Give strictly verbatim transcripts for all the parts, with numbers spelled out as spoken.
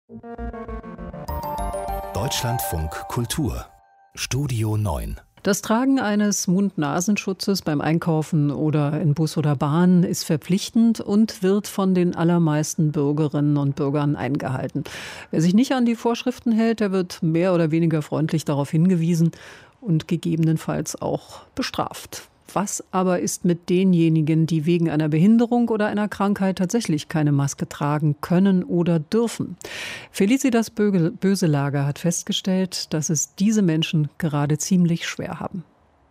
Deutschlandfunk Kultur Studio neun. Das Tragen eines Mund-Nasenschutzes beim Einkaufen oder in Bus oder Bahn ist verpflichtend und wird von den allermeisten Bürgerinnen und Bürgern eingehalten. Wer sich nicht an die Vorschriften hält, der wird mehr oder weniger freundlich darauf hingewiesen und gegebenenfalls auch bestraft. Was aber ist mit denjenigen, die wegen einer Behinderung oder einer Krankheit tatsächlich keine Maske tragen können oder dürfen? Felicitas Böselager hat festgestellt, dass es diese Menschen gerade ziemlich schwer haben.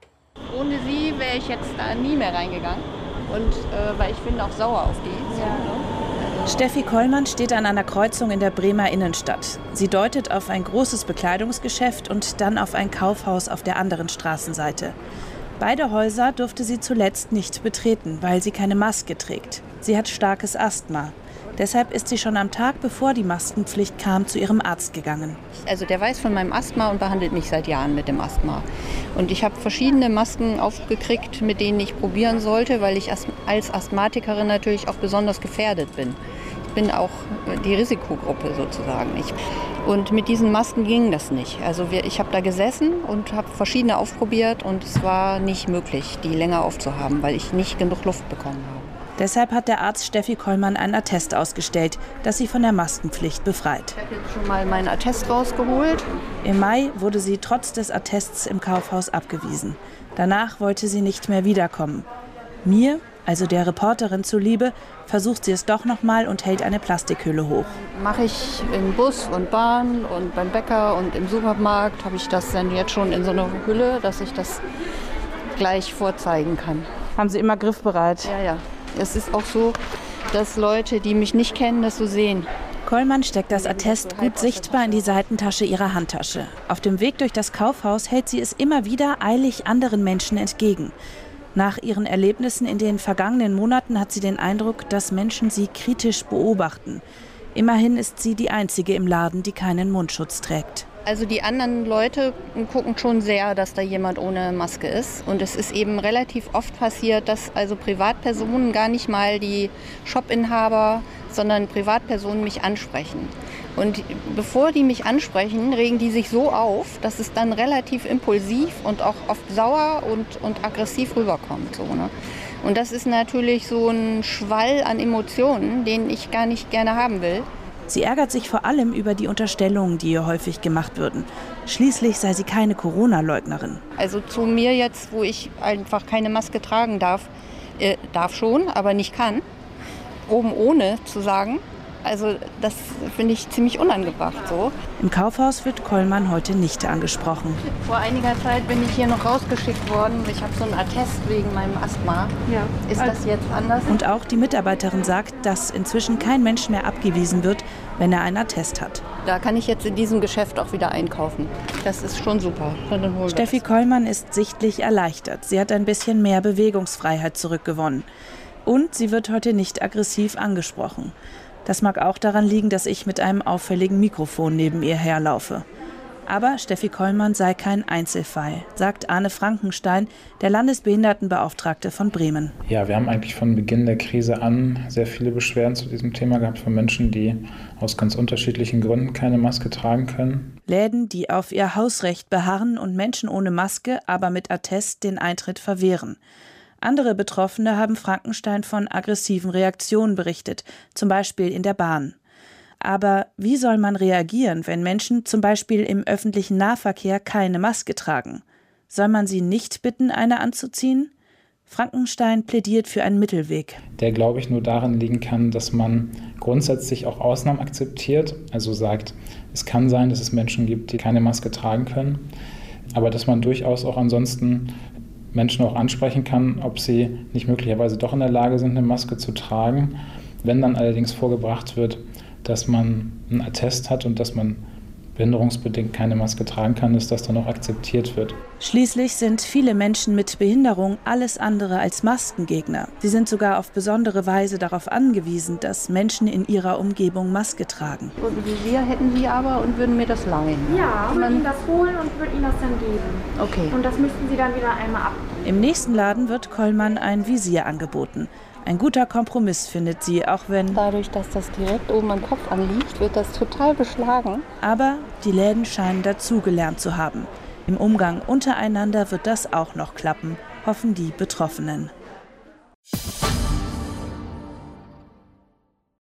Ohne sie wäre ich jetzt da nie mehr reingegangen. Und äh, weil ich bin auch sauer auf die. Ja. Also Steffi Kollmann steht an einer Kreuzung in der Bremer Innenstadt. Sie deutet auf ein großes Bekleidungsgeschäft und dann auf ein Kaufhaus auf der anderen Straßenseite. Beide Häuser durfte sie zuletzt nicht betreten, weil sie keine Maske trägt. Sie hat starkes Asthma. Deshalb ist sie schon am Tag, bevor die Maskenpflicht kam, zu ihrem Arzt gegangen. Also der weiß von meinem Asthma und behandelt mich seit Jahren mit dem Asthma. Und ich habe verschiedene Masken aufgekriegt, mit denen ich probieren sollte, weil ich als Asthmatikerin natürlich auch besonders gefährdet bin. Ich bin auch die Risikogruppe sozusagen. Ich, und mit diesen Masken ging das nicht. Also wir, ich habe da gesessen und habe verschiedene aufprobiert und es war nicht möglich, die länger aufzuhaben, weil ich nicht genug Luft bekommen habe. Deshalb hat der Arzt Steffi Kollmann einen Attest ausgestellt, das sie von der Maskenpflicht befreit. Ich habe jetzt schon mal meinen Attest rausgeholt. Im Mai wurde sie trotz des Attests im Kaufhaus abgewiesen. Danach wollte sie nicht mehr wiederkommen. Mir, also der Reporterin zuliebe, versucht sie es doch nochmal und hält eine Plastikhülle hoch. Mache ich im Bus und Bahn und beim Bäcker und im Supermarkt, habe ich das dann jetzt schon in so einer Hülle, dass ich das gleich vorzeigen kann. Haben Sie immer griffbereit? Ja, ja. Es ist auch so, dass Leute, die mich nicht kennen, das so sehen. Kollmann steckt das Attest gut sichtbar in die Seitentasche ihrer Handtasche. Auf dem Weg durch das Kaufhaus hält sie es immer wieder eilig anderen Menschen entgegen. Nach ihren Erlebnissen in den vergangenen Monaten hat sie den Eindruck, dass Menschen sie kritisch beobachten. Immerhin ist sie die Einzige im Laden, die keinen Mundschutz trägt. Also die anderen Leute gucken schon sehr, dass da jemand ohne Maske ist. Und es ist eben relativ oft passiert, dass also Privatpersonen, gar nicht mal die Shopinhaber, sondern Privatpersonen mich ansprechen. Und bevor die mich ansprechen, regen die sich so auf, dass es dann relativ impulsiv und auch oft sauer und, und aggressiv rüberkommt. So, ne? Und das ist natürlich so ein Schwall an Emotionen, den ich gar nicht gerne haben will. Sie ärgert sich vor allem über die Unterstellungen, die ihr häufig gemacht würden. Schließlich sei sie keine Corona-Leugnerin. Also zu mir jetzt, wo ich einfach keine Maske tragen darf, äh, darf schon, aber nicht kann, oben ohne zu sagen, also das finde ich ziemlich unangebracht so. Im Kaufhaus wird Kollmann heute nicht angesprochen. Vor einiger Zeit bin ich hier noch rausgeschickt worden. Ich habe so einen Attest wegen meinem Asthma. Ja. Ist das jetzt anders? Und auch die Mitarbeiterin sagt, dass inzwischen kein Mensch mehr abgewiesen wird, wenn er einen Attest hat. Da kann ich jetzt in diesem Geschäft auch wieder einkaufen. Das ist schon super. Steffi Kollmann ist sichtlich erleichtert. Sie hat ein bisschen mehr Bewegungsfreiheit zurückgewonnen. Und sie wird heute nicht aggressiv angesprochen. Das mag auch daran liegen, dass ich mit einem auffälligen Mikrofon neben ihr herlaufe. Aber Steffi Kollmann sei kein Einzelfall, sagt Arne Frankenstein, der Landesbehindertenbeauftragte von Bremen. Ja, wir haben eigentlich von Beginn der Krise an sehr viele Beschwerden zu diesem Thema gehabt von Menschen, die aus ganz unterschiedlichen Gründen keine Maske tragen können. Läden, die auf ihr Hausrecht beharren und Menschen ohne Maske, aber mit Attest den Eintritt verwehren. Andere Betroffene haben Frankenstein von aggressiven Reaktionen berichtet, zum Beispiel in der Bahn. Aber wie soll man reagieren, wenn Menschen zum Beispiel im öffentlichen Nahverkehr keine Maske tragen? Soll man sie nicht bitten, eine anzuziehen? Frankenstein plädiert für einen Mittelweg. Der, glaube ich, nur darin liegen kann, dass man grundsätzlich auch Ausnahmen akzeptiert. Also sagt, es kann sein, dass es Menschen gibt, die keine Maske tragen können. Aber dass man durchaus auch ansonsten Menschen auch ansprechen kann, ob sie nicht möglicherweise doch in der Lage sind, eine Maske zu tragen. Wenn dann allerdings vorgebracht wird, dass man einen Attest hat und dass man behinderungsbedingt keine Maske tragen kann, ist, dass dann auch akzeptiert wird. Schließlich sind viele Menschen mit Behinderung alles andere als Maskengegner. Sie sind sogar auf besondere Weise darauf angewiesen, dass Menschen in ihrer Umgebung Maske tragen. Und wir hätten sie aber und würden mir das leihen. Ja, ich würde Ihnen das holen und würde Ihnen das dann geben. Okay. Und das müssten Sie dann wieder einmal ab. Im nächsten Laden wird Kollmann ein Visier angeboten. Ein guter Kompromiss, findet sie, auch wenn... Dadurch, dass das direkt oben am Kopf anliegt, wird das total beschlagen. Aber die Läden scheinen dazugelernt zu haben. Im Umgang untereinander wird das auch noch klappen, hoffen die Betroffenen.